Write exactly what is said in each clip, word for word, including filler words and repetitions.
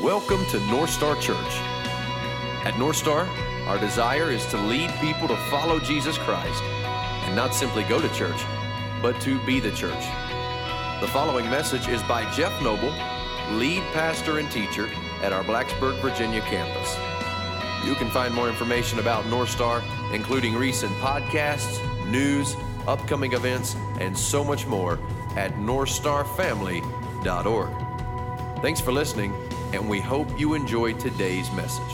Welcome to North Star Church. At North Star, our desire is to lead people to follow Jesus Christ and not simply go to church, but to be the church. The following message is by Jeff Noble, lead pastor and teacher at our Blacksburg, Virginia campus. You can find more information about North Star, including recent podcasts, news, upcoming events, and so much more at north star family dot org. Thanks for listening, and we hope you enjoyed today's message.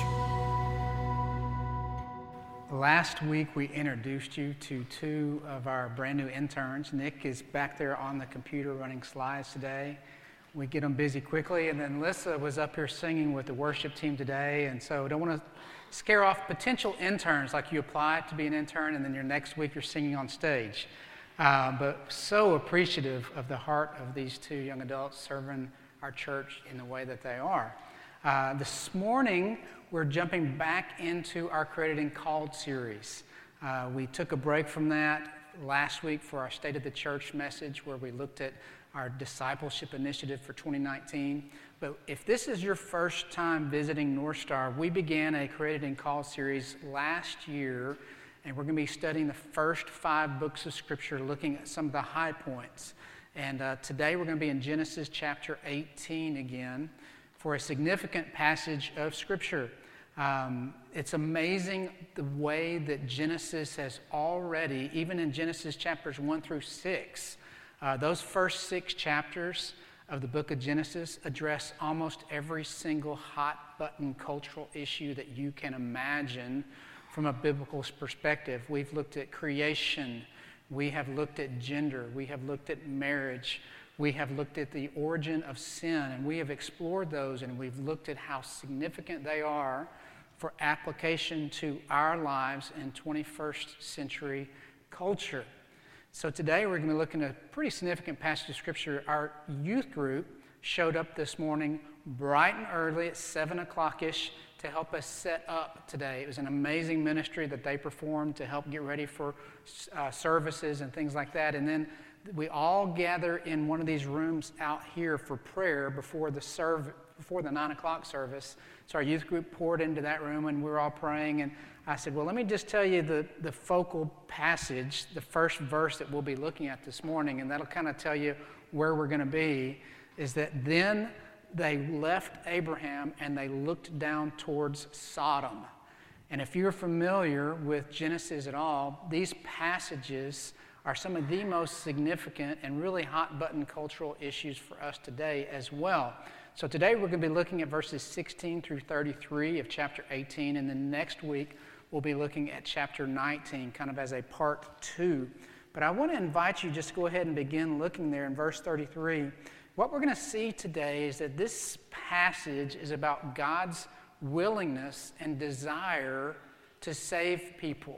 Last week, we introduced you to two of our brand new interns. Nick is back there on the computer running slides today. We get them busy quickly, and then Lissa was up here singing with the worship team today, and so don't want to scare off potential interns like you apply to be an intern, and then your next week you're singing on stage. Uh, but so appreciative of the heart of these two young adults serving our church in the way that they are. Uh, this morning, we're jumping back into our Created and Called series. Uh, we took a break from that last week for our State of the Church message, where we looked at our discipleship initiative for twenty nineteen. But if this is your first time visiting North Star, we began a Created and Called series last year, and we're going to be studying the first five books of Scripture, looking at some of the high points. And uh, today we're going to be in Genesis chapter eighteen again for a significant passage of Scripture. Um, it's amazing the way that Genesis has already, even in Genesis chapters one through six, uh, those first six chapters of the book of Genesis address almost every single hot button cultural issue that you can imagine from a biblical perspective. We've looked at creation. We have looked at gender. We have looked at marriage. We have looked at the origin of sin, and we have explored those, and we've looked at how significant they are for application to our lives in twenty-first century culture. So today we're going to be looking at a pretty significant passage of Scripture. Our youth group showed up this morning bright and early at seven o'clock-ish to help us set up today. It was an amazing ministry that they performed to help get ready for uh, services and things like that. And then we all gather in one of these rooms out here for prayer before the serv- before the nine o'clock service. So our youth group poured into that room, and we were all praying. And I said, well, let me just tell you the, the focal passage, the first verse that we'll be looking at this morning, and that'll kind of tell you where we're going to be, is that then they left Abraham and they looked down towards Sodom. And if you're familiar with Genesis at all, these passages are some of the most significant and really hot-button cultural issues for us today as well. So today we're going to be looking at verses sixteen through thirty-three of chapter eighteen, and then next week we'll be looking at chapter nineteen, kind of as a part two. But I want to invite you just to go ahead and begin looking there in verse thirty-three. What we're going to see today is that this passage is about God's willingness and desire to save people.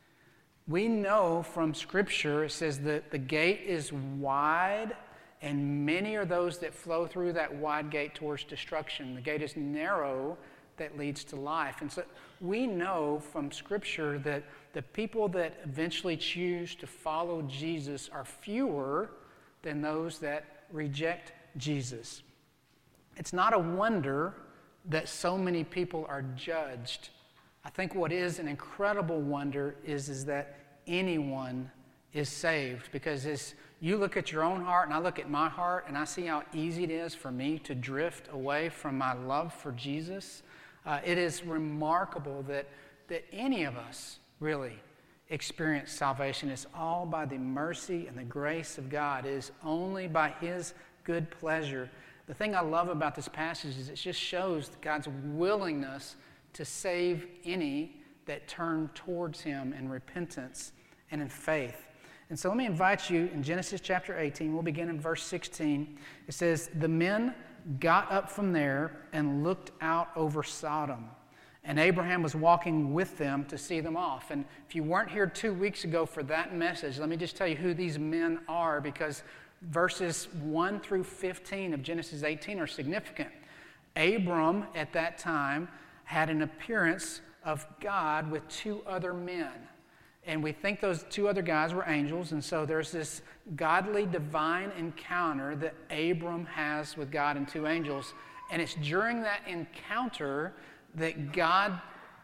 We know from Scripture, it says that the gate is wide, and many are those that flow through that wide gate towards destruction. The gate is narrow that leads to life. And so we know from Scripture that the people that eventually choose to follow Jesus are fewer than those that reject Jesus. It's not a wonder that so many people are judged. I think what is an incredible wonder is, is that anyone is saved, because as you look at your own heart and I look at my heart and I see how easy it is for me to drift away from my love for Jesus, uh, it is remarkable that, that any of us really experience salvation. It's all by the mercy and the grace of God. It is only by His good pleasure. The thing I love about this passage is it just shows God's willingness to save any that turn towards Him in repentance and in faith. And so let me invite you in Genesis chapter eighteen. We'll begin in verse sixteen. It says, the men got up from there and looked out over Sodom. And Abraham was walking with them to see them off. And if you weren't here two weeks ago for that message, let me just tell you who these men are, because verses one through fifteen of Genesis eighteen are significant. Abram, at that time, had an appearance of God with two other men. And we think those two other guys were angels, and so there's this godly divine encounter that Abram has with God and two angels. And it's during that encounter that God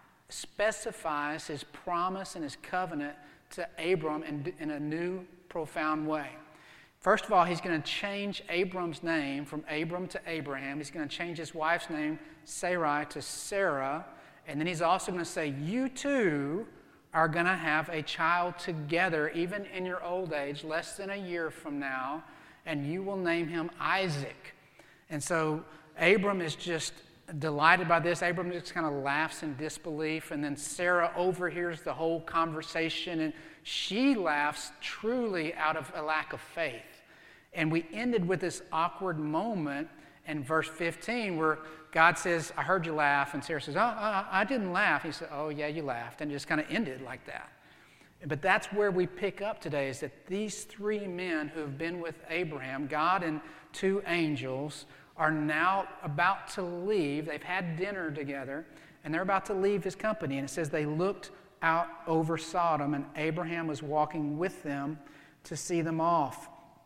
specifies his promise and his covenant to Abram in, in a new, profound way. First of all, he's going to change Abram's name from Abram to Abraham. He's going to change his wife's name, Sarai, to Sarah. And then he's also going to say, you two are going to have a child together, even in your old age, less than a year from now, and you will name him Isaac. And so Abram is just delighted by this. Abram just kind of laughs in disbelief, and then Sarah overhears the whole conversation, and she laughs truly out of a lack of faith. And we ended with this awkward moment in verse fifteen where God says, I heard you laugh, and Sarah says, oh, uh, I didn't laugh. He said, oh, yeah, you laughed, and it just kind of ended like that. But that's where we pick up today, is that these three men who have been with Abraham, God and two angels, are now about to leave. They've had dinner together, and they're about to leave his company. And it says they looked out over Sodom, and Abraham was walking with them to see them off.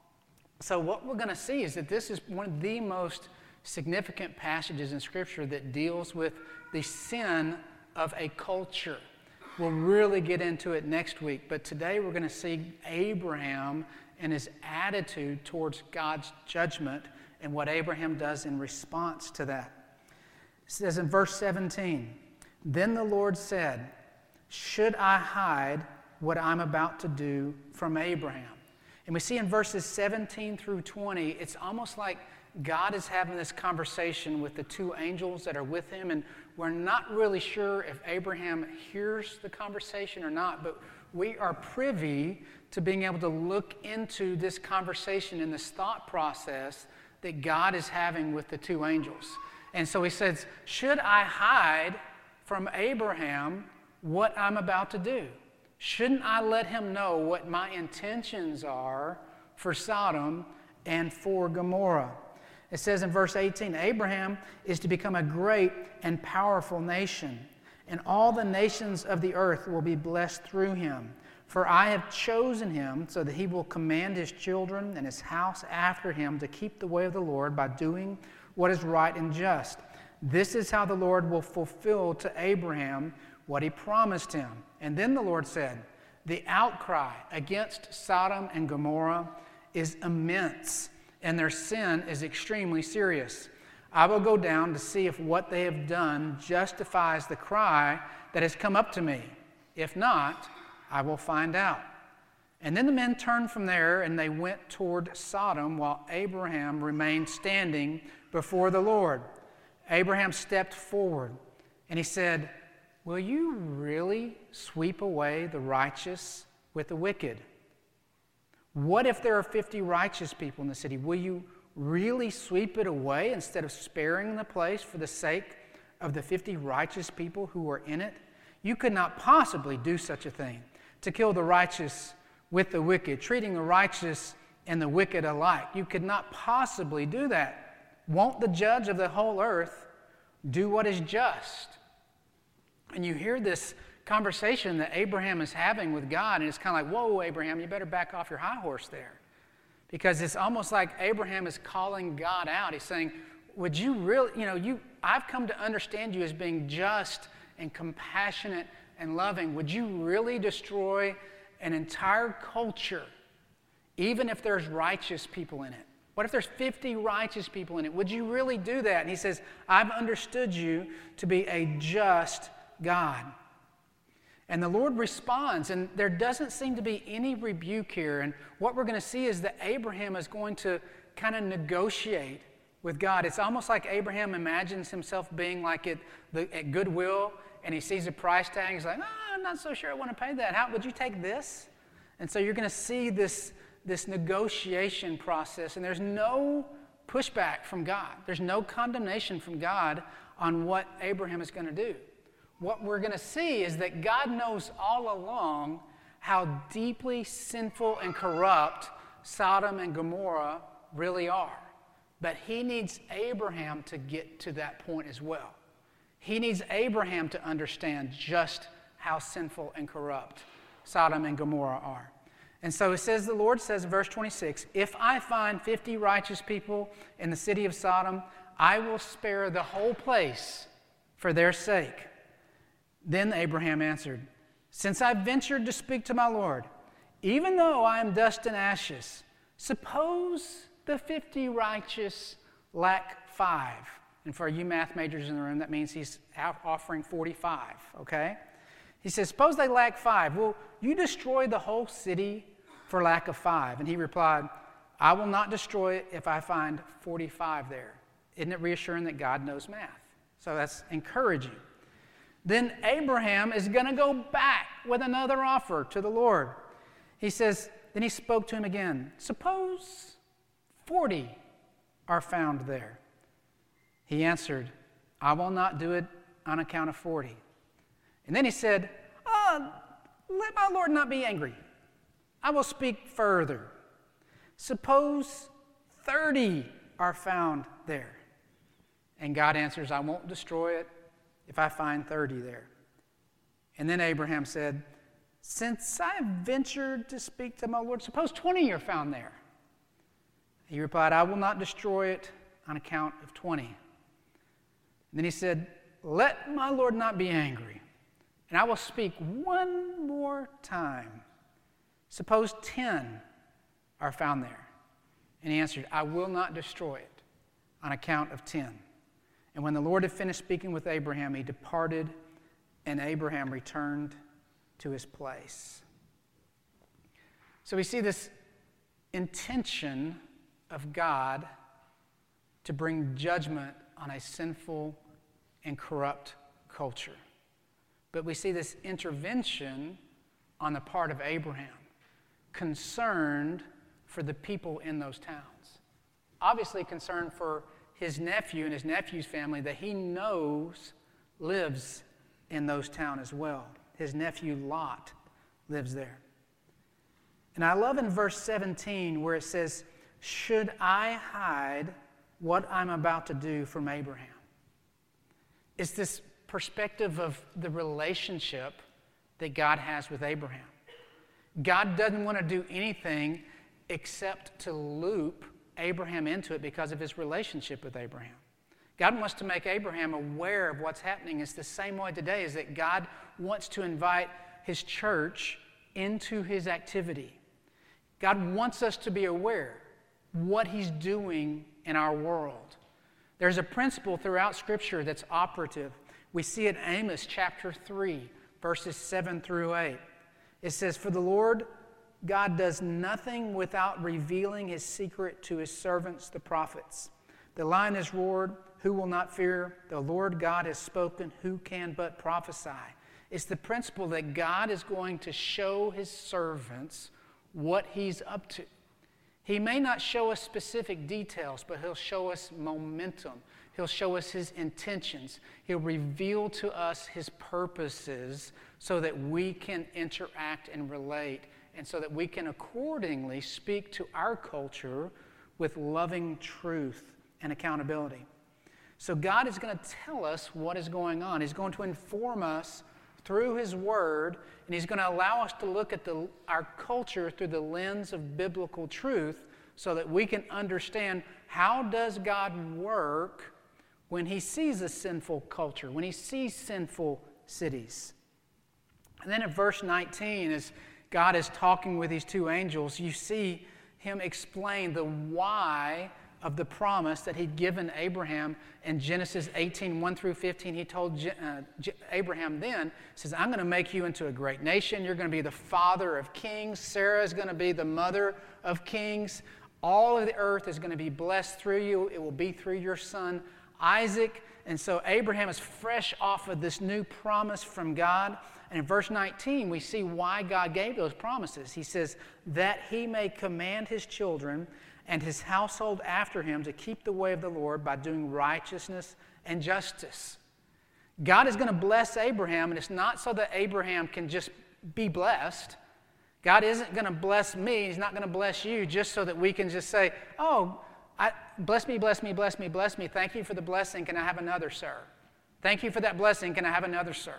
So what we're going to see is that this is one of the most significant passages in Scripture that deals with the sin of a culture. We'll really get into it next week, but today we're going to see Abraham and his attitude towards God's judgment and what Abraham does in response to that. It says in verse seventeen, then the Lord said, should I hide what I'm about to do from Abraham? And we see in verses seventeen through twenty, it's almost like God is having this conversation with the two angels that are with him, and we're not really sure if Abraham hears the conversation or not, but we are privy to being able to look into this conversation and this thought process that God is having with the two angels. And so he says, should I hide from Abraham what I'm about to do? Shouldn't I let him know what my intentions are for Sodom and for Gomorrah? It says in verse eighteen, Abraham is to become a great and powerful nation, and all the nations of the earth will be blessed through him. For I have chosen him so that he will command his children and his house after him to keep the way of the Lord by doing what is right and just. This is how the Lord will fulfill to Abraham what he promised him. And then the Lord said, the outcry against Sodom and Gomorrah is immense, and their sin is extremely serious. I will go down to see if what they have done justifies the cry that has come up to me. If not, I will find out. And then the men turned from there, and they went toward Sodom, while Abraham remained standing before the Lord. Abraham stepped forward, and he said, will you really sweep away the righteous with the wicked? What if there are fifty righteous people in the city? Will you really sweep it away instead of sparing the place for the sake of the fifty righteous people who are in it? You could not possibly do such a thing, to kill the righteous with the wicked, treating the righteous and the wicked alike. You could not possibly do that. Won't the judge of the whole earth do what is just? And you hear this conversation that Abraham is having with God, and it's kind of like, whoa, Abraham, you better back off your high horse there. Because it's almost like Abraham is calling God out. He's saying, would you really, you know, you, I've come to understand you as being just and compassionate and loving. Would you really destroy an entire culture, even if there's righteous people in it? What if there's fifty righteous people in it? Would you really do that? And he says, I've understood you to be a just God. And the Lord responds, and there doesn't seem to be any rebuke here. And what we're going to see is that Abraham is going to kind of negotiate with God. It's almost like Abraham imagines himself being like at, the, at Goodwill, and he sees a price tag. He's like, oh, I'm not so sure I want to pay that. How would you take this? And so you're going to see this, this negotiation process, and there's no pushback from God. There's no condemnation from God on what Abraham is going to do. What we're going to see is that God knows all along how deeply sinful and corrupt Sodom and Gomorrah really are. But he needs Abraham to get to that point as well. He needs Abraham to understand just how sinful and corrupt Sodom and Gomorrah are. And so it says, the Lord says in verse twenty-six, if I find fifty righteous people in the city of Sodom, I will spare the whole place for their sake." Then Abraham answered, "Since I ventured to speak to my Lord, even though I am dust and ashes, suppose the fifty righteous lack five." And for you math majors in the room, that means he's offering forty-five, okay? He says, "Suppose they lack five. Will you destroy the whole city for lack of five?" And he replied, "I will not destroy it if I find forty-five there." Isn't it reassuring that God knows math? So that's encouraging. Then Abraham is going to go back with another offer to the Lord. He says, then he spoke to him again, "Suppose forty are found there." He answered, "I will not do it on account of forty." And then he said, oh, "Let my Lord not be angry. I will speak further. Suppose thirty are found there." And God answers, "I won't destroy it if I find thirty there." And then Abraham said, "Since I have ventured to speak to my Lord, suppose twenty are found there." He replied, "I will not destroy it on account of twenty." And then he said, "Let my Lord not be angry, and I will speak one more time. Suppose ten are found there." And he answered, "I will not destroy it on account of ten." And when the Lord had finished speaking with Abraham, he departed, and Abraham returned to his place. So we see this intention of God to bring judgment on a sinful and corrupt culture. But we see this intervention on the part of Abraham, concerned for the people in those towns. Obviously concerned for his nephew and his nephew's family that he knows lives in those towns as well. His nephew Lot lives there. And I love in verse seventeen where it says, "Should I hide what I'm about to do from Abraham?" It's this perspective of the relationship that God has with Abraham. God doesn't want to do anything except to loop Abraham into it because of his relationship with Abraham. God wants to make Abraham aware of what's happening. It's the same way today, is that God wants to invite his church into his activity. God wants us to be aware what he's doing in our world. There's a principle throughout Scripture that's operative. We see it in Amos chapter three, verses seven through eight. It says, "For the Lord God does nothing without revealing his secret to his servants, the prophets. The lion has roared, who will not fear? The Lord God has spoken, who can but prophesy?" It's the principle that God is going to show his servants what he's up to. He may not show us specific details, but he'll show us momentum. He'll show us his intentions. He'll reveal to us his purposes so that we can interact and relate, and so that we can accordingly speak to our culture with loving truth and accountability. So God is going to tell us what is going on. He's going to inform us through his word, and he's going to allow us to look at the, our culture through the lens of biblical truth so that we can understand, how does God work when he sees a sinful culture, when he sees sinful cities. And then in verse nineteen, as God is talking with these two angels, you see him explain the why of the promise that he'd given Abraham in Genesis eighteen, one through fifteen. He told uh, Abraham then, says, "I'm going to make you into a great nation. You're going to be the father of kings. Sarah is going to be the mother of kings. All of the earth is going to be blessed through you. It will be through your son, Isaac." And so Abraham is fresh off of this new promise from God. And in verse nineteen, we see why God gave those promises. He says, "That he may command his children and his household after him to keep the way of the Lord by doing righteousness and justice." God is going to bless Abraham, and it's not so that Abraham can just be blessed. God isn't going to bless me. He's not going to bless you just so that we can just say, "Oh, I, bless me, bless me, bless me, bless me. Thank you for the blessing. Can I have another, sir? Thank you for that blessing. Can I have another, sir?"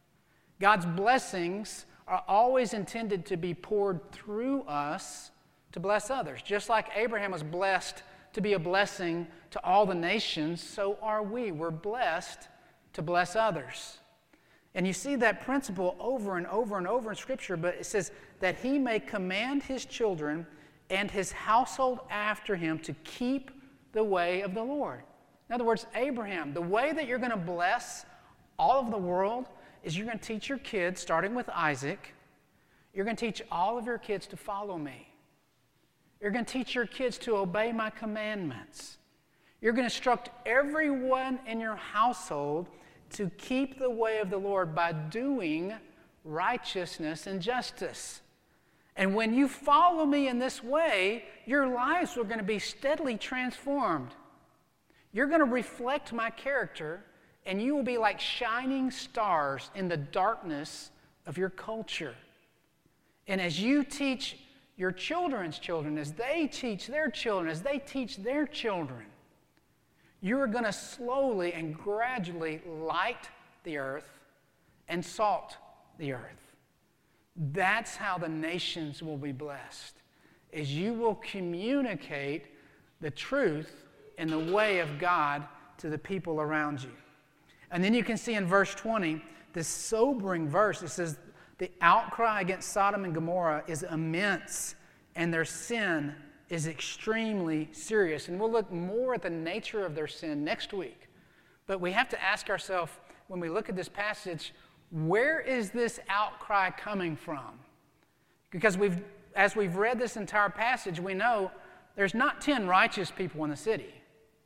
God's blessings are always intended to be poured through us to bless others. Just like Abraham was blessed to be a blessing to all the nations, so are we. We're blessed to bless others. And you see that principle over and over and over in Scripture, but it says that he may command his children and his household after him to keep the way of the Lord. In other words, Abraham, the way that you're going to bless all of the world is you're going to teach your kids, starting with Isaac, you're going to teach all of your kids to follow me. You're going to teach your kids to obey my commandments. You're going to instruct everyone in your household to keep the way of the Lord by doing righteousness and justice. And when you follow me in this way, your lives are going to be steadily transformed. You're going to reflect my character, and you will be like shining stars in the darkness of your culture. And as you teach your children's children, as they teach their children, as they teach their children, you are going to slowly and gradually light the earth and salt the earth. That's how the nations will be blessed, is you will communicate the truth and the way of God to the people around you. And then you can see in verse twenty, this sobering verse, it says, the outcry against Sodom and Gomorrah is immense, and their sin is extremely serious. And we'll look more at the nature of their sin next week. But we have to ask ourselves, when we look at this passage, where is this outcry coming from? Because we've, as we've read this entire passage, we know there's not ten righteous people in the city.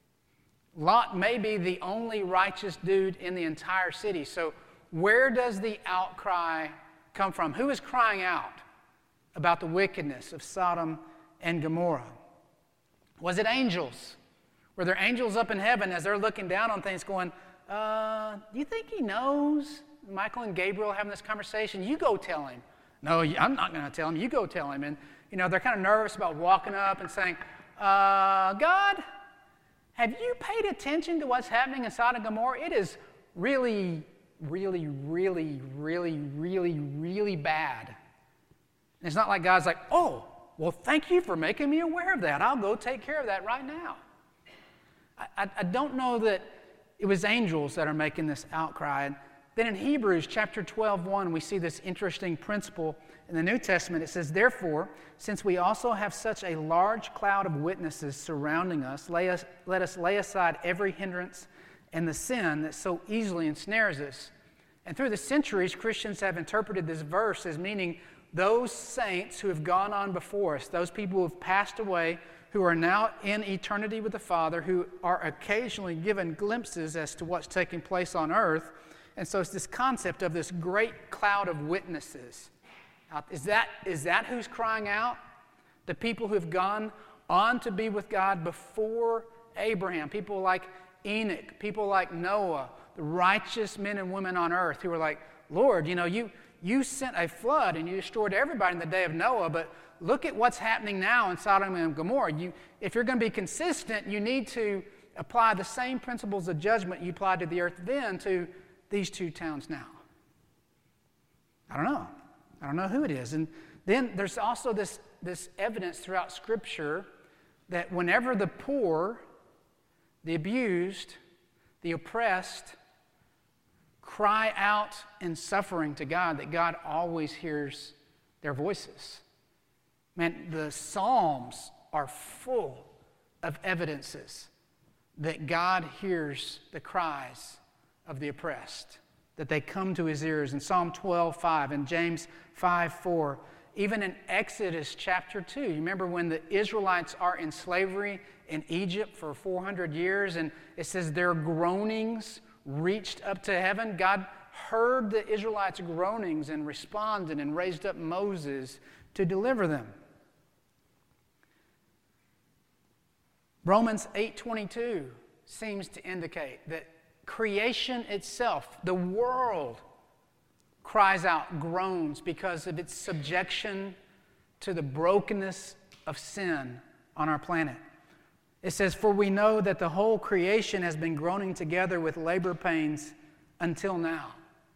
Lot may be the only righteous dude in the entire city. So where does the outcry come from? Who is crying out about the wickedness of Sodom and Gomorrah? Was it angels? Were there angels up in heaven as they're looking down on things going, uh, do you think he knows? Michael and Gabriel having this conversation. You go tell him. No, I'm not going to tell him. You go tell him. And, you know, they're kind of nervous about walking up and saying, uh, God, have you paid attention to what's happening in Sodom and Gomorrah? It is really, really, really, really, really, really bad. And it's not like God's like, oh, well, thank you for making me aware of that. I'll go take care of that right now. I, I, I don't know that it was angels that are making this outcry. And then in Hebrews chapter twelve, one, we see this interesting principle in the New Testament. It says, therefore, since we also have such a large cloud of witnesses surrounding us, lay us, let us lay aside every hindrance and the sin that so easily ensnares us. And through the centuries, Christians have interpreted this verse as meaning those saints who have gone on before us, those people who have passed away, who are now in eternity with the Father, who are occasionally given glimpses as to what's taking place on earth. And so it's this concept of this great cloud of witnesses. Is that, is that who's crying out? The people who have gone on to be with God before Abraham, people like Enoch, people like Noah, the righteous men and women on earth who were like, Lord, you know, you, you sent a flood and you destroyed everybody in the day of Noah, but look at what's happening now in Sodom and Gomorrah. You, if you're going to be consistent, you need to apply the same principles of judgment you applied to the earth then to these two towns now. I don't know. I don't know who it is. And then there's also this, this evidence throughout Scripture that whenever the poor, the abused, the oppressed cry out in suffering to God, that God always hears their voices. Man, the Psalms are full of evidences that God hears the cries of the oppressed, that they come to his ears. In Psalm twelve five and James five four, even in Exodus chapter two, you remember when the Israelites are in slavery in Egypt for four hundred years, and it says their groanings reached up to heaven. God heard the Israelites' groanings and responded and raised up Moses to deliver them. Romans eight twenty-two seems to indicate that creation itself, the world, cries out, groans because of its subjection to the brokenness of sin on our planet. It says, for we know that the whole creation has been groaning together with labor pains until now.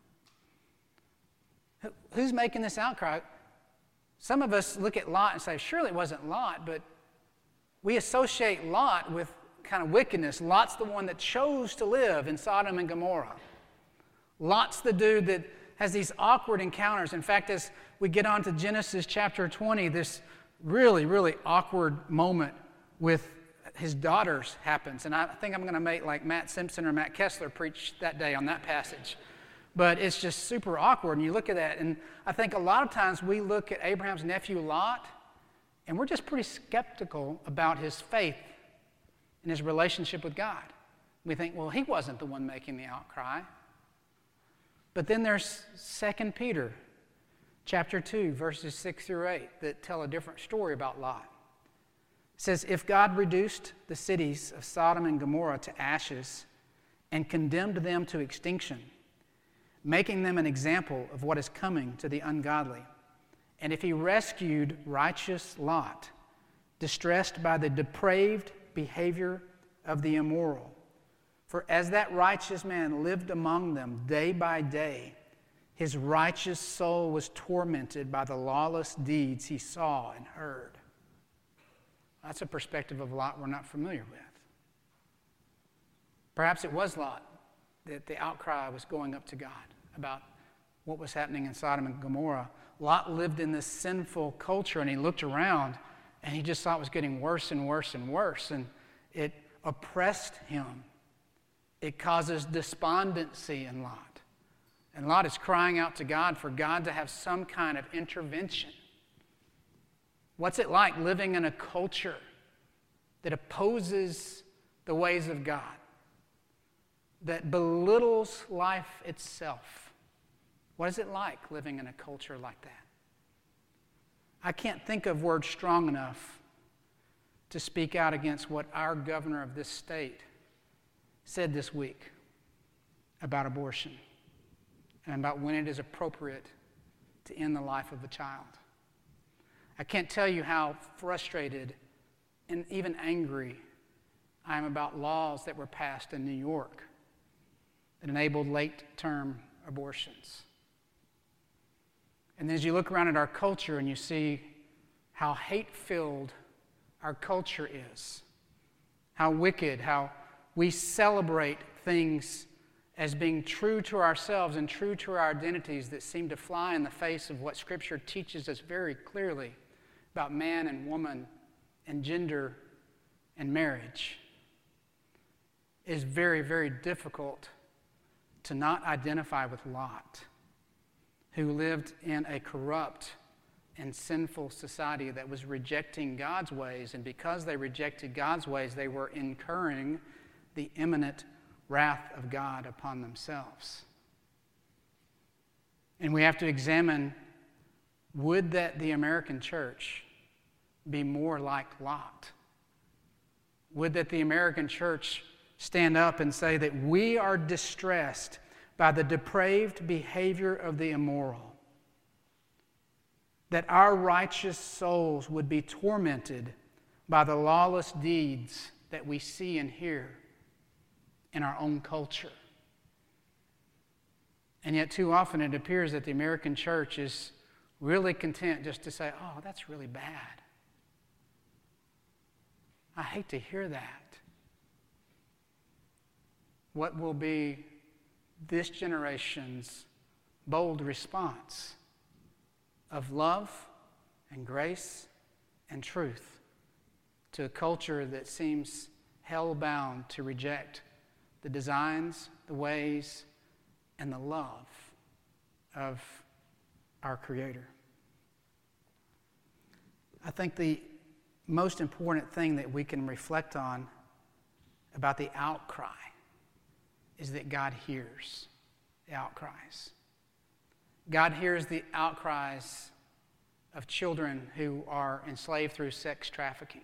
Who's making this outcry? Some of us look at Lot and say, surely it wasn't Lot, but we associate Lot with kind of wickedness. Lot's the one that chose to live in Sodom and Gomorrah. Lot's the dude that has these awkward encounters. In fact, as we get on to Genesis chapter twenty, this really, really awkward moment with his daughters happens. And I think I'm going to make like Matt Simpson or Matt Kessler preach that day on that passage. But it's just super awkward. And you look at that, and I think a lot of times we look at Abraham's nephew Lot, and we're just pretty skeptical about his faith and his relationship with God. We think, well, he wasn't the one making the outcry. But then there's Second Peter chapter two, verses six through eight, that tell a different story about Lot. It says, if God reduced the cities of Sodom and Gomorrah to ashes and condemned them to extinction, making them an example of what is coming to the ungodly, and if he rescued righteous Lot, distressed by the depraved behavior of the immoral, for as that righteous man lived among them day by day, his righteous soul was tormented by the lawless deeds he saw and heard. That's a perspective of Lot we're not familiar with. Perhaps it was Lot that the outcry was going up to God about what was happening in Sodom and Gomorrah. Lot lived in this sinful culture, and he looked around, and he just saw it was getting worse and worse and worse, and it oppressed him. It causes despondency in Lot. And Lot is crying out to God for God to have some kind of intervention. What's it like living in a culture that opposes the ways of God, that belittles life itself? What is it like living in a culture like that? I can't think of words strong enough to speak out against what our governor of this state said this week about abortion and about when it is appropriate to end the life of a child. I can't tell you how frustrated and even angry I am about laws that were passed in New York that enabled late-term abortions. And as you look around at our culture and you see how hate-filled our culture is, how wicked, how we celebrate things as being true to ourselves and true to our identities that seem to fly in the face of what Scripture teaches us very clearly about man and woman and gender and marriage, is very, very difficult to not identify with Lot, who lived in a corrupt and sinful society that was rejecting God's ways, and because they rejected God's ways, they were incurring the imminent wrath of God upon themselves. And we have to examine, would that the American church be more like Lot? Would that the American church stand up and say that we are distressed by the depraved behavior of the immoral, that our righteous souls would be tormented by the lawless deeds that we see and hear in our own culture? And yet too often it appears that the American church is really content just to say, oh, that's really bad. I hate to hear that. What will be this generation's bold response of love and grace and truth to a culture that seems hell-bound to reject the designs, the ways, and the love of our Creator? I think the most important thing that we can reflect on about the outcry is that God hears the outcries. God hears the outcries of children who are enslaved through sex trafficking.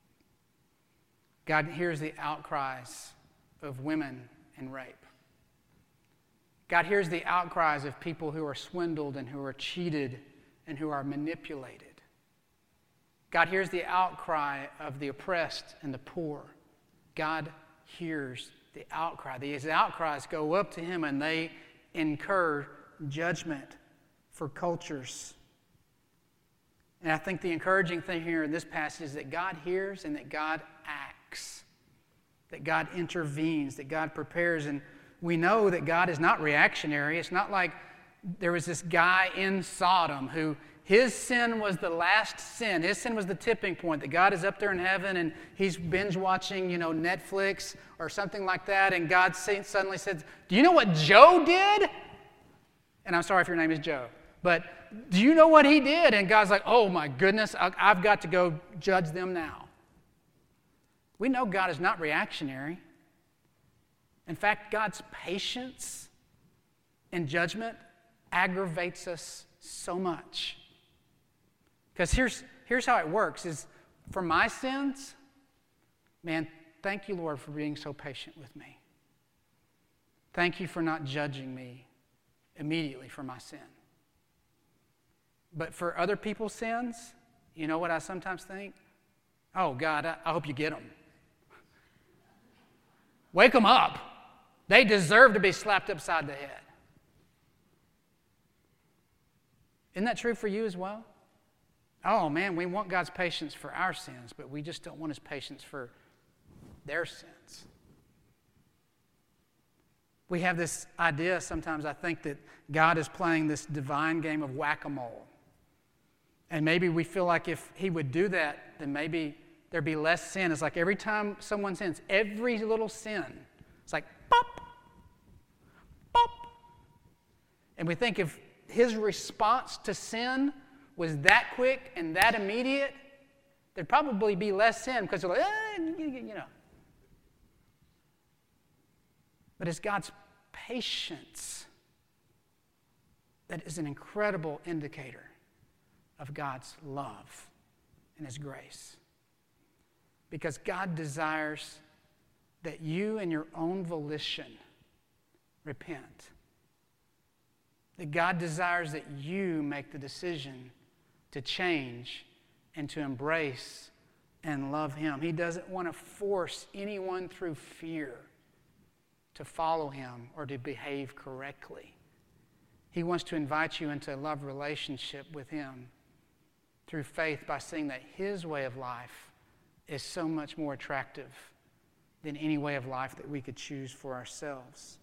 God hears the outcries of women in rape. God hears the outcries of people who are swindled and who are cheated and who are manipulated. God hears the outcry of the oppressed and the poor. God hears the outcry. These outcries go up to Him and they incur judgment for cultures And I think the encouraging thing here in this passage is that God hears and that God acts, that God intervenes, that God prepares. And we know that God is not reactionary. It's not like there was this guy in Sodom who his sin was the last sin. His sin was the tipping point, that God is up there in heaven and he's binge watching, you know, Netflix or something like that. And God suddenly says, do you know what Joe did? And I'm sorry if your name is Joe, but do you know what he did? And God's like, oh my goodness, I've got to go judge them now. We know God is not reactionary. In fact, God's patience and judgment aggravates us so much. Because here's, here's how it works is for my sins, man, thank you, Lord, for being so patient with me. Thank you for not judging me immediately for my sin. But for other people's sins, you know what I sometimes think? Oh, God, I, I hope you get them. Wake them up. They deserve to be slapped upside the head. Isn't that true for you as well? Oh, man, we want God's patience for our sins, but we just don't want his patience for their sins. We have this idea sometimes, I think, that God is playing this divine game of whack-a-mole. And maybe we feel like if he would do that, then maybe there'd be less sin. It's like every time someone sins, every little sin, it's like, pop, pop. And we think if his response to sin was that quick and that immediate, there'd probably be less sin because they're like, eh, you know. But it's God's patience that is an incredible indicator of God's love and his grace. Because God desires that you in your own volition repent. That God desires that you make the decision to change and to embrace and love him. He doesn't want to force anyone through fear to follow him or to behave correctly. He wants to invite you into a love relationship with him through faith by seeing that his way of life is so much more attractive than any way of life that we could choose for ourselves.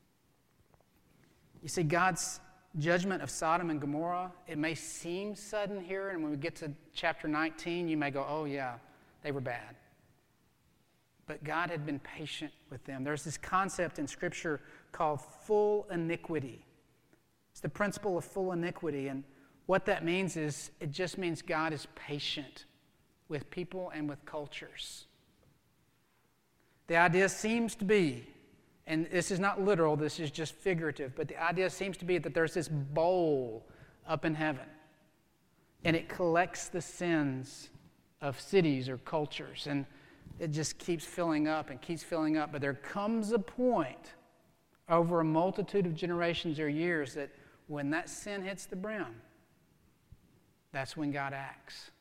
You see, God's judgment of Sodom and Gomorrah, it may seem sudden here, and when we get to chapter nineteen, you may go, oh yeah, they were bad. But God had been patient with them. There's this concept in Scripture called full iniquity. It's the principle of full iniquity, and what that means is it just means God is patient with people and with cultures. The idea seems to be, and this is not literal, this is just figurative, but the idea seems to be that there's this bowl up in heaven, and it collects the sins of cities or cultures, and it just keeps filling up and keeps filling up. But there comes a point over a multitude of generations or years that when that sin hits the brim, that's when God acts.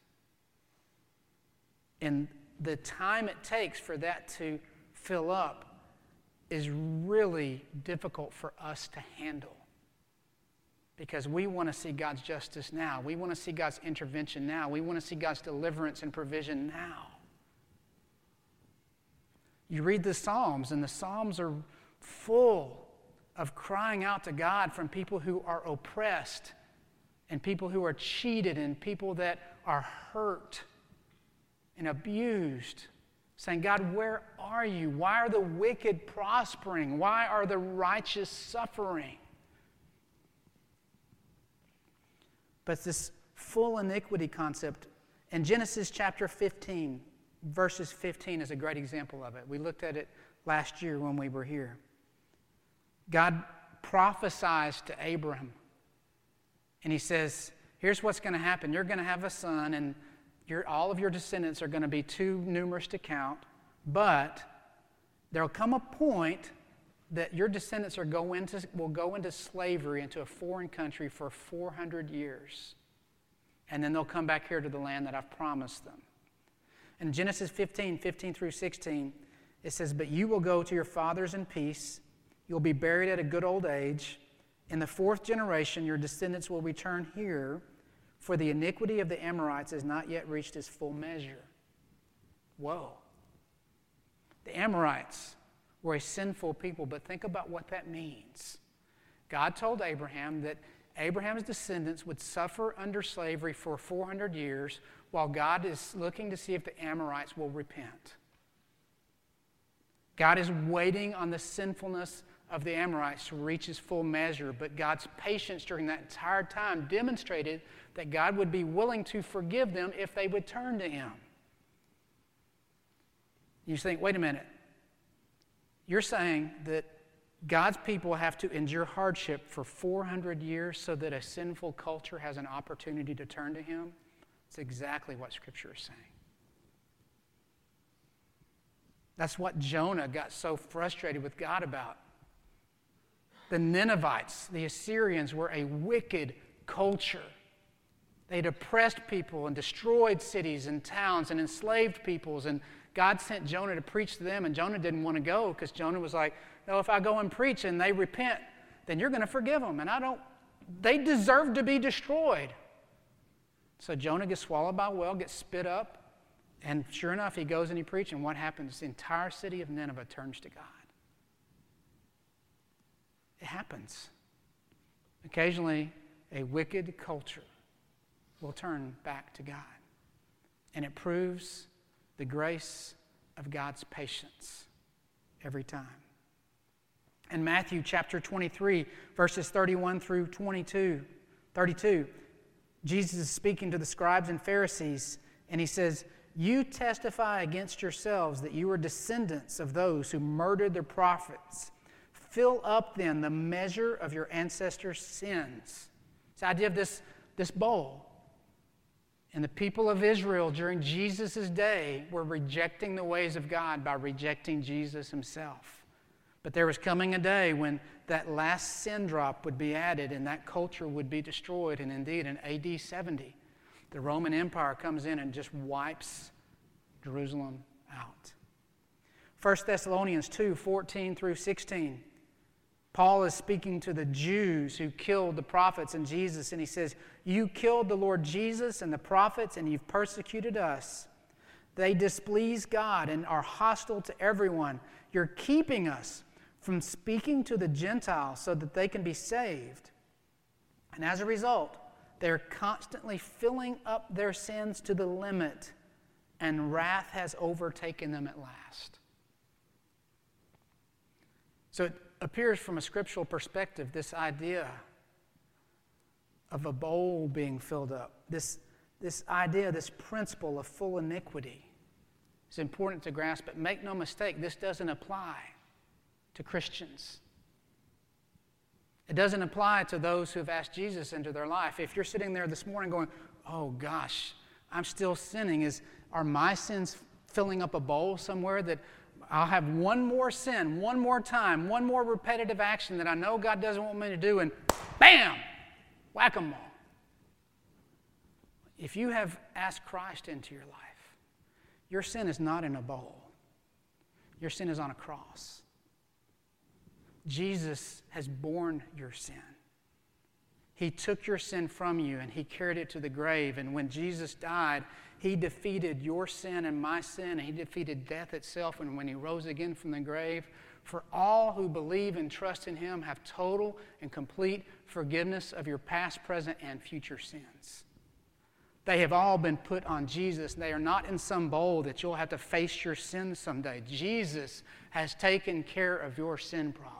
And the time it takes for that to fill up is really difficult for us to handle. Because we want to see God's justice now. We want to see God's intervention now. We want to see God's deliverance and provision now. You read the Psalms, and the Psalms are full of crying out to God from people who are oppressed and people who are cheated and people that are hurt and abused, saying, God, where are you? Why are the wicked prospering? Why are the righteous suffering? But this full iniquity concept, in Genesis chapter fifteen, verses fifteen is a great example of it. We looked at it last year when we were here. God prophesies to Abram, and he says, here's what's going to happen. You're going to have a son, and your, all of your descendants are going to be too numerous to count, but there will come a point that your descendants are go into, will go into slavery into a foreign country for four hundred years. And then they'll come back here to the land that I've promised them. In Genesis fifteen, fifteen through sixteen, it says, but you will go to your fathers in peace. You'll be buried at a good old age. In the fourth generation, your descendants will return here, For the iniquity of the Amorites has not yet reached its full measure. Whoa. The Amorites were a sinful people, but think about what that means. God told Abraham that Abraham's descendants would suffer under slavery for four hundred years while God is looking to see if the Amorites will repent. God is waiting on the sinfulness of the Amorites to reach its full measure, but God's patience during that entire time demonstrated that God would be willing to forgive them if they would turn to Him. You think, wait a minute. You're saying that God's people have to endure hardship for four hundred years so that a sinful culture has an opportunity to turn to Him? It's exactly what Scripture is saying. That's what Jonah got so frustrated with God about. The Ninevites, the Assyrians, were a wicked culture. They'd oppressed people and destroyed cities and towns and enslaved peoples, and God sent Jonah to preach to them, and Jonah didn't want to go because Jonah was like, no, if I go and preach and they repent, then you're going to forgive them, and I don't, they deserve to be destroyed. So Jonah gets swallowed by a whale, gets spit up, and sure enough, he goes and he preaches, and what happens? The entire city of Nineveh turns to God. It happens. Occasionally, a wicked culture will turn back to God. And it proves the grace of God's patience every time. In Matthew chapter twenty-three, verses thirty-one through twenty-two, thirty-two, Jesus is speaking to the scribes and Pharisees, and he says, "You testify against yourselves that you are descendants of those who murdered their prophets. Fill up then the measure of your ancestors' sins." It's the idea of this, this bowl. And the people of Israel during Jesus' day were rejecting the ways of God by rejecting Jesus Himself. But there was coming a day when that last sin drop would be added and that culture would be destroyed. And indeed, in A D seventy, the Roman Empire comes in and just wipes Jerusalem out. First Thessalonians two, fourteen through sixteen. Paul is speaking to the Jews who killed the prophets and Jesus, and he says, "You killed the Lord Jesus and the prophets, and you've persecuted us. They displease God and are hostile to everyone. You're keeping us from speaking to the Gentiles so that they can be saved. And as a result, they're constantly filling up their sins to the limit, and wrath has overtaken them at last." So it appears from a scriptural perspective, this idea of a bowl being filled up, this, this idea, this principle of full iniquity is important to grasp. But make no mistake, this doesn't apply to Christians. It doesn't apply to those who have asked Jesus into their life. If you're sitting there this morning going, oh gosh, I'm still sinning, is are my sins filling up a bowl somewhere that I'll have one more sin, one more time, one more repetitive action that I know God doesn't want me to do, and bam, whack-a-mole. If you have asked Christ into your life, your sin is not in a bowl. Your sin is on a cross. Jesus has borne your sin. He took your sin from you and He carried it to the grave. And when Jesus died, He defeated your sin and my sin, and He defeated death itself. And when He rose again from the grave, for all who believe and trust in Him have total and complete forgiveness of your past, present, and future sins. They have all been put on Jesus. They are not in some bowl that you'll have to face your sins someday. Jesus has taken care of your sin problem.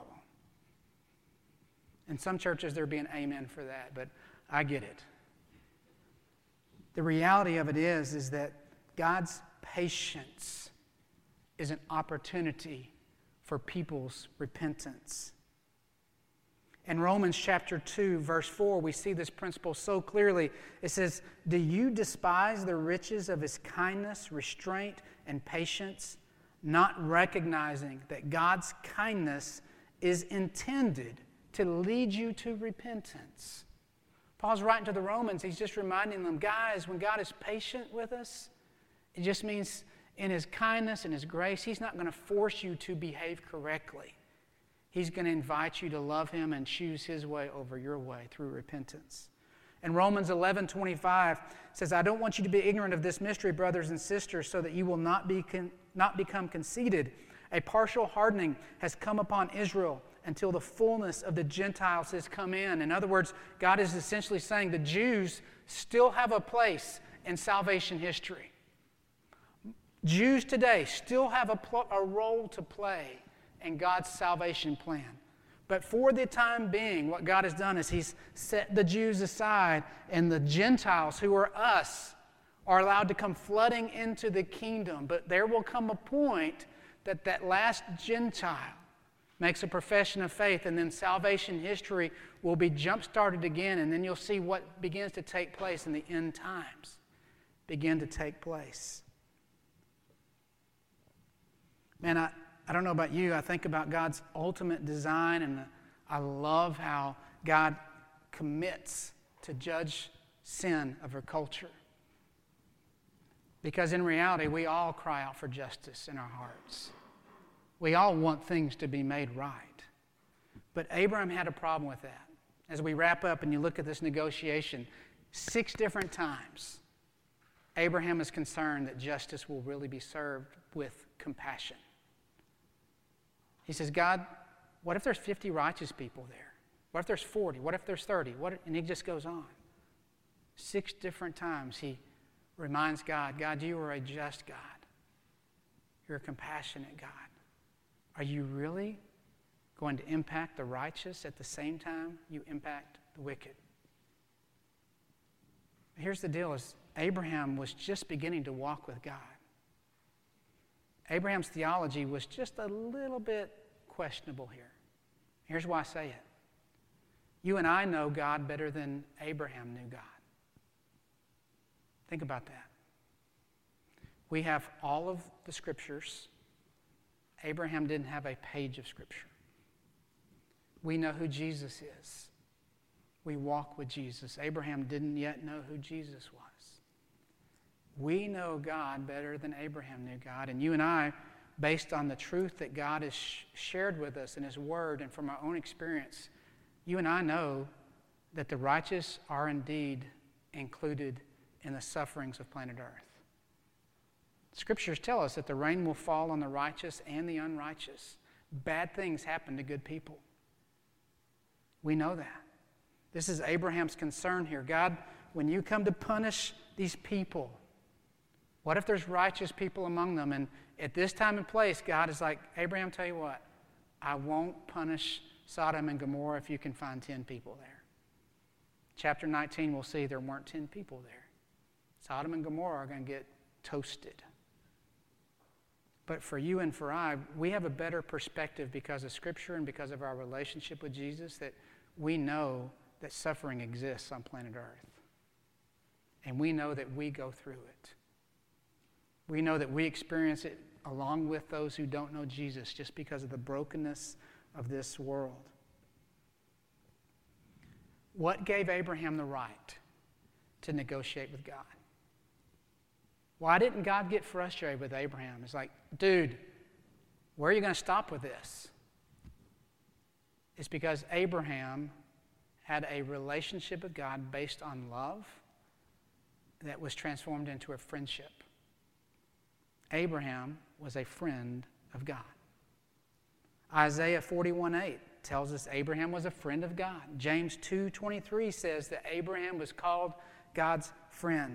In some churches, there'd be an amen for that, but I get it. The reality of it is, is that God's patience is an opportunity for people's repentance. In Romans chapter two, verse four, we see this principle so clearly. It says, "Do you despise the riches of His kindness, restraint, and patience, not recognizing that God's kindness is intended to lead you to repentance?" Paul's writing to the Romans. He's just reminding them, guys, when God is patient with us, it just means in His kindness and His grace, He's not going to force you to behave correctly. He's going to invite you to love Him and choose His way over your way through repentance. And Romans eleven twenty-five says, I don't want you to be ignorant of this mystery, brothers and sisters, so that you will not, be con- not become conceited. A partial hardening has come upon Israel until the fullness of the Gentiles has come in. In other words, God is essentially saying the Jews still have a place in salvation history. Jews today still have a, pl- a role to play in God's salvation plan. But for the time being, what God has done is He's set the Jews aside, and the Gentiles, who are us, are allowed to come flooding into the kingdom. But there will come a point that that last Gentile makes a profession of faith, and then salvation history will be jump-started again, and then you'll see what begins to take place in the end times begin to take place. Man, I, I don't know about you, I think about God's ultimate design, and I love how God commits to judge sin of our culture. Because in reality, we all cry out for justice in our hearts. We all want things to be made right. But Abraham had a problem with that. As we wrap up and you look at this negotiation, six different times, Abraham is concerned that justice will really be served with compassion. He says, God, what if there's fifty righteous people there? What if there's forty? What if there's thirty? What if, and he just goes on. Six different times he reminds God, God, you are a just God. You're a compassionate God. Are you really going to impact the righteous at the same time you impact the wicked? Here's the deal, is Abraham was just beginning to walk with God. Abraham's theology was just a little bit questionable here. Here's why I say it. You and I know God better than Abraham knew God. Think about that. We have all of the scriptures. Abraham didn't have a page of scripture. We know who Jesus is. We walk with Jesus. Abraham didn't yet know who Jesus was. We know God better than Abraham knew God. And you and I, based on the truth that God has sh- shared with us in His Word and from our own experience, you and I know that the righteous are indeed included in the sufferings of planet Earth. Scriptures tell us that the rain will fall on the righteous and the unrighteous. Bad things happen to good people. We know that. This is Abraham's concern here. God, when you come to punish these people, what if there's righteous people among them? And at this time and place, God is like, Abraham, tell you what, I won't punish Sodom and Gomorrah if you can find ten people there. Chapter nineteen, we'll see there weren't ten people there. Sodom and Gomorrah are going to get toasted. But for you and for I, we have a better perspective because of Scripture and because of our relationship with Jesus, that we know that suffering exists on planet Earth. And we know that we go through it. We know that we experience it along with those who don't know Jesus just because of the brokenness of this world. What gave Abraham the right to negotiate with God? Why didn't God get frustrated with Abraham? It's like, dude, where are you going to stop with this? It's because Abraham had a relationship with God based on love that was transformed into a friendship. Abraham was a friend of God. Isaiah forty-one eight tells us Abraham was a friend of God. James two twenty-three says that Abraham was called God's friend.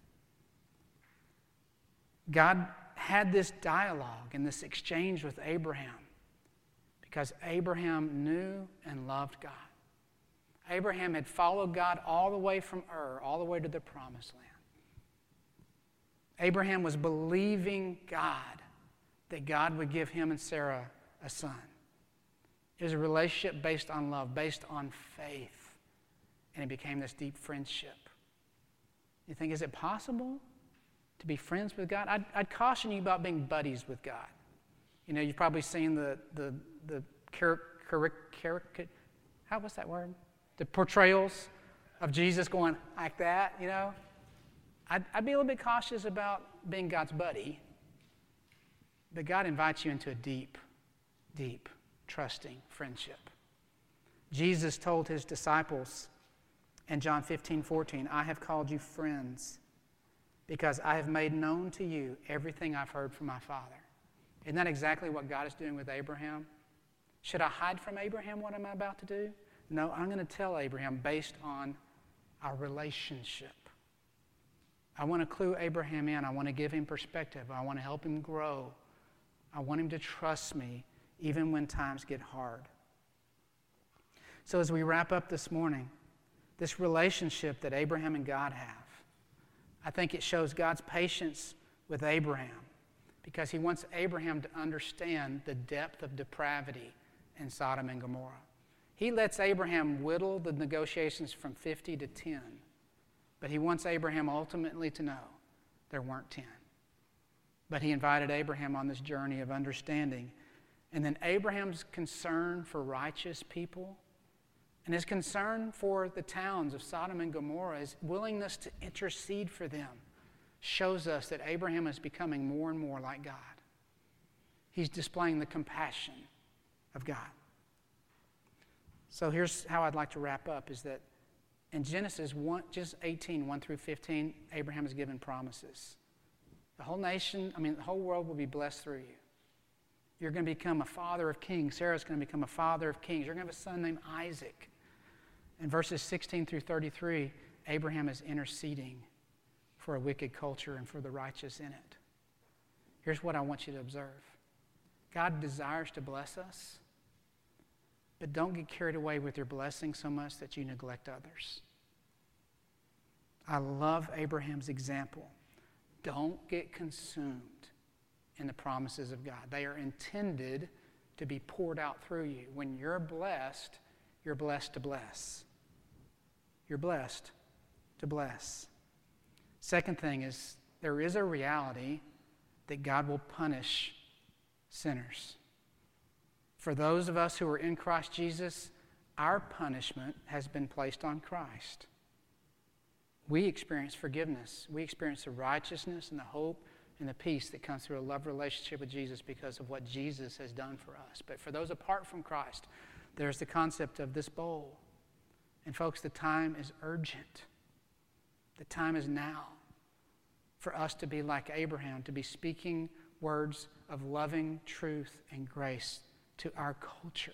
God had this dialogue and this exchange with Abraham because Abraham knew and loved God. Abraham had followed God all the way from Ur, all the way to the Promised Land. Abraham was believing God that God would give him and Sarah a son. It was a relationship based on love, based on faith, and it became this deep friendship. You think, is it possible to be friends with God? I'd, I'd caution you about being buddies with God. You know, you've probably seen the the the caric, caric, how what's that word? The portrayals of Jesus going like that. You know, I'd, I'd be a little bit cautious about being God's buddy. But God invites you into a deep, deep, trusting friendship. Jesus told his disciples And John fifteen fourteen, I have called you friends because I have made known to you everything I've heard from my Father. Isn't that exactly what God is doing with Abraham? Should I hide from Abraham what I'm about to do? No, I'm going to tell Abraham based on our relationship. I want to clue Abraham in. I want to give him perspective. I want to help him grow. I want him to trust me even when times get hard. So as we wrap up this morning, this relationship that Abraham and God have, I think it shows God's patience with Abraham because he wants Abraham to understand the depth of depravity in Sodom and Gomorrah. He lets Abraham whittle the negotiations from fifty to ten, but he wants Abraham ultimately to know there weren't ten. But he invited Abraham on this journey of understanding. And then Abraham's concern for righteous people and his concern for the towns of Sodom and Gomorrah, his willingness to intercede for them, shows us that Abraham is becoming more and more like God. He's displaying the compassion of God. So here's how I'd like to wrap up, is that in Genesis one, just eighteen, one through fifteen, Abraham is given promises. The whole nation, I mean, the whole world will be blessed through you. You're going to become a father of kings. Sarah's going to become a father of kings. You're going to have a son named Isaac. In verses sixteen through thirty-three, Abraham is interceding for a wicked culture and for the righteous in it. Here's what I want you to observe. God desires to bless us, but don't get carried away with your blessing so much that you neglect others. I love Abraham's example. Don't get consumed in the promises of God. They are intended to be poured out through you. When you're blessed, you're blessed to bless. You're blessed to bless. Second thing is, there is a reality that God will punish sinners. For those of us who are in Christ Jesus, our punishment has been placed on Christ. We experience forgiveness. We experience the righteousness and the hope and the peace that comes through a love relationship with Jesus because of what Jesus has done for us. But for those apart from Christ, there's the concept of this bowl. And folks, the time is urgent. The time is now for us to be like Abraham, to be speaking words of loving truth and grace to our culture.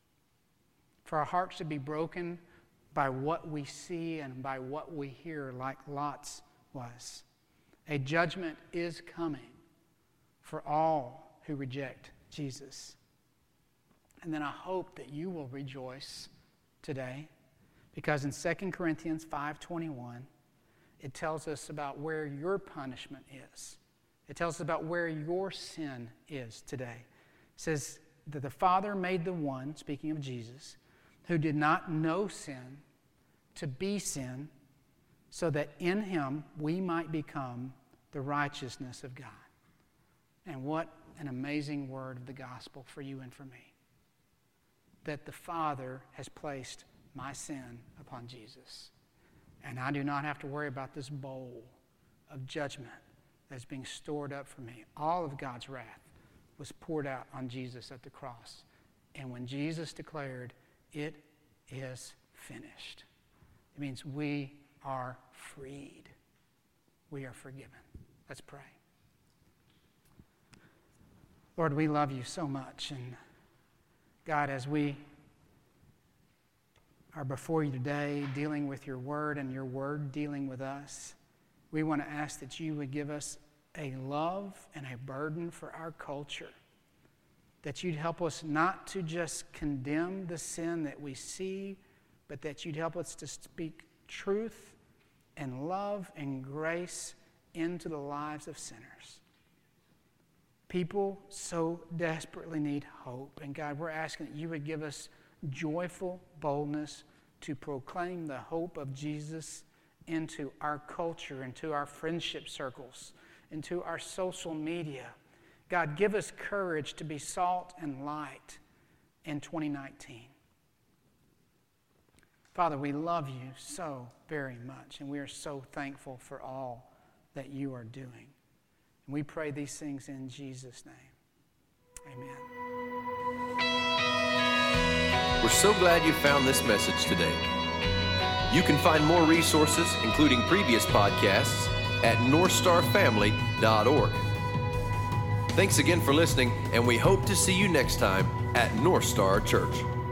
For our hearts to be broken by what we see and by what we hear, like Lot's was. A judgment is coming for all who reject Jesus. And then I hope that you will rejoice today, because in Second Corinthians five twenty-one, it tells us about where your punishment is. It tells us about where your sin is today. It says that the Father made the one, speaking of Jesus, who did not know sin, to be sin, so that in him we might become the righteousness of God. And what an amazing word of the gospel for you and for me. That the Father has placed my sin upon Jesus. And I do not have to worry about this bowl of judgment that's being stored up for me. All of God's wrath was poured out on Jesus at the cross. And when Jesus declared, "It is finished," it means we are freed. We are forgiven. Let's pray. Lord, we love you so much. And God, as we are before you today, dealing with your word and your word dealing with us, we want to ask that you would give us a love and a burden for our culture. That you'd help us not to just condemn the sin that we see, but that you'd help us to speak truth and love and grace into the lives of sinners. People so desperately need hope. And God, we're asking that you would give us joyful boldness to proclaim the hope of Jesus into our culture, into our friendship circles, into our social media. God, give us courage to be salt and light in twenty nineteen. Father, we love you so very much, and we are so thankful for all that you are doing. And we pray these things in Jesus' name. Amen. We're so glad you found this message today. You can find more resources, including previous podcasts, at north star family dot org. Thanks again for listening, and we hope to see you next time at North Star Church.